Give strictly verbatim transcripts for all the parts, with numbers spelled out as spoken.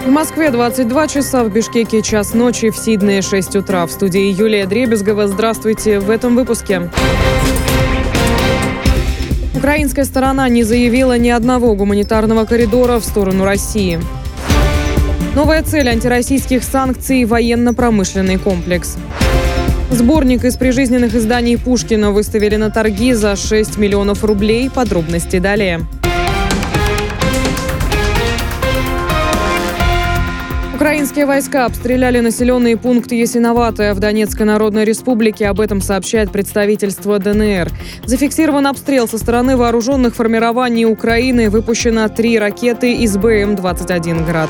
В Москве двадцать два часа, в Бишкеке час ночи, в Сиднее шесть утра. В студии Юлия Дребезгова. Здравствуйте в этом выпуске. Украинская сторона не заявила ни одного гуманитарного коридора в сторону России. Новая цель антироссийских санкций – военно-промышленный комплекс. Сборник из прижизненных изданий Пушкина выставили на торги за шесть миллионов рублей. Подробности далее. Украинские войска обстреляли населенные пункты Ясиноватое в Донецкой Народной Республике. Об этом сообщает представительство ДНР. Зафиксирован обстрел со стороны вооруженных формирований Украины. Выпущено три ракеты из Бэ Эм двадцать один «Град».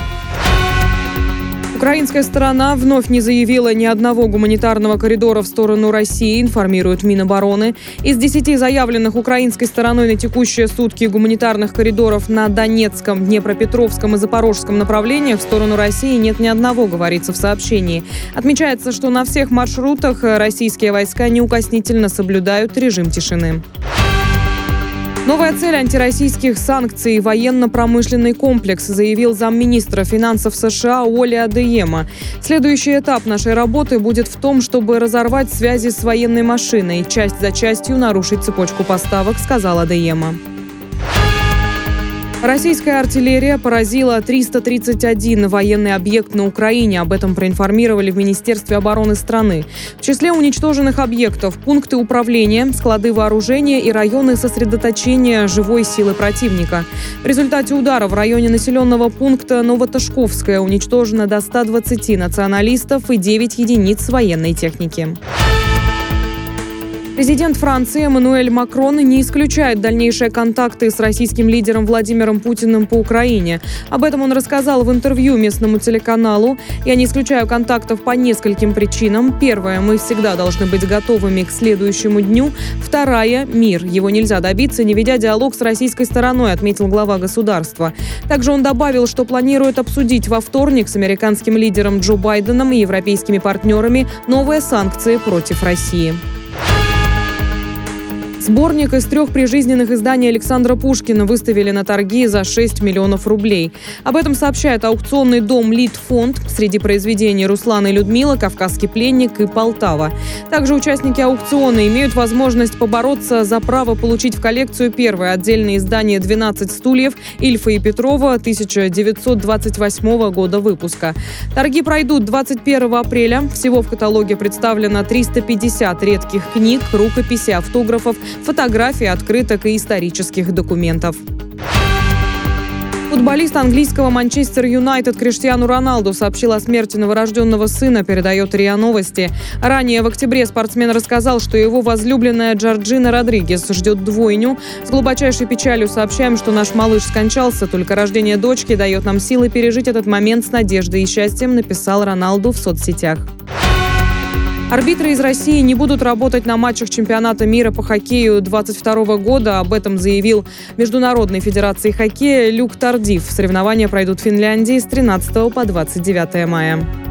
Украинская сторона вновь не заявила ни одного гуманитарного коридора в сторону России, информирует Минобороны. Из десяти заявленных украинской стороной на текущие сутки гуманитарных коридоров на Донецком, Днепропетровском и Запорожском направлениях в сторону России нет ни одного, говорится в сообщении. Отмечается, что на всех маршрутах российские войска неукоснительно соблюдают режим тишины. Новая цель антироссийских санкций – военно-промышленный комплекс, заявил замминистра финансов США Оли Адеема. Следующий этап нашей работы будет в том, чтобы разорвать связи с военной машиной, часть за частью нарушить цепочку поставок, сказал Адеема. Российская артиллерия поразила триста тридцать один военный объект на Украине. Об этом проинформировали в Министерстве обороны страны. В числе уничтоженных объектов – пункты управления, склады вооружения и районы сосредоточения живой силы противника. В результате удара в районе населенного пункта Новоташковское уничтожено до ста двадцати националистов и девять единиц военной техники. Президент Франции Эммануэль Макрон не исключает дальнейшие контакты с российским лидером Владимиром Путиным по Украине. Об этом он рассказал в интервью местному телеканалу. «Я не исключаю контактов по нескольким причинам. Первое, мы всегда должны быть готовыми к следующему дню. Вторая, мир. Его нельзя добиться, не ведя диалог с российской стороной», отметил глава государства. Также он добавил, что планирует обсудить во вторник с американским лидером Джо Байденом и европейскими партнерами новые санкции против России. Сборник из трех прижизненных изданий Александра Пушкина выставили на торги за шесть миллионов рублей. Об этом сообщает аукционный дом «Литфонд». Среди произведений Руслан и Людмила, «Кавказский пленник» и «Полтава». Также участники аукциона имеют возможность побороться за право получить в коллекцию первое отдельное издание «двенадцать стульев» Ильфа и Петрова тысяча девятьсот двадцать восьмого года выпуска. Торги пройдут двадцать первого апреля. Всего в каталоге представлено триста пятьдесят редких книг, рукописей, автографов, фотографий, открыток и исторических документов. Футболист английского Манчестер Юнайтед Криштиану Роналду сообщил о смерти новорожденного сына, передает РИА Новости. Ранее в октябре спортсмен рассказал, что его возлюбленная Джорджина Родригес ждет двойню. С глубочайшей печалью сообщаем, что наш малыш скончался. Только рождение дочки дает нам силы пережить этот момент с надеждой и счастьем, написал Роналду в соцсетях. Арбитры из России не будут работать на матчах чемпионата мира по хоккею двадцать второго года. Об этом заявил Международной федерации хоккея Люк Тардив. Соревнования пройдут в Финляндии с тринадцатого по двадцать девятое мая.